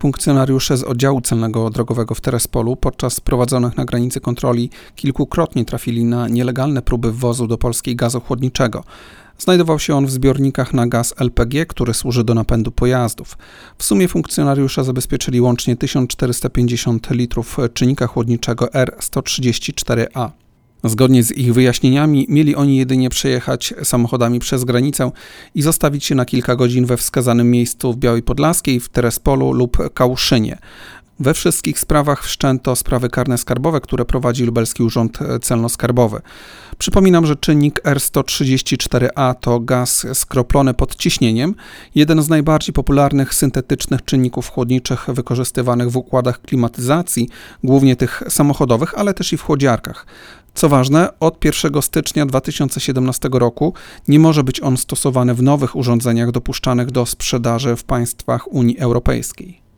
Funkcjonariusze z oddziału celnego drogowego w Terespolu podczas prowadzonych na granicy kontroli kilkukrotnie trafili na nielegalne próby wwozu do Polski gazu chłodniczego. Znajdował się on w zbiornikach na gaz LPG, który służy do napędu pojazdów. W sumie funkcjonariusze zabezpieczyli łącznie 1450 litrów czynnika chłodniczego R134A. Zgodnie z ich wyjaśnieniami mieli oni jedynie przejechać samochodami przez granicę i zostawić się na kilka godzin we wskazanym miejscu w Białej Podlaskiej, w Terespolu lub Kałuszynie. We wszystkich sprawach wszczęto sprawy karne skarbowe, które prowadzi Lubelski Urząd Celno-Skarbowy. Przypominam, że czynnik R134A to gaz skroplony pod ciśnieniem, jeden z najbardziej popularnych syntetycznych czynników chłodniczych wykorzystywanych w układach klimatyzacji, głównie tych samochodowych, ale też i w chłodziarkach. Co ważne, od 1 stycznia 2017 roku nie może być on stosowany w nowych urządzeniach dopuszczanych do sprzedaży w państwach Unii Europejskiej.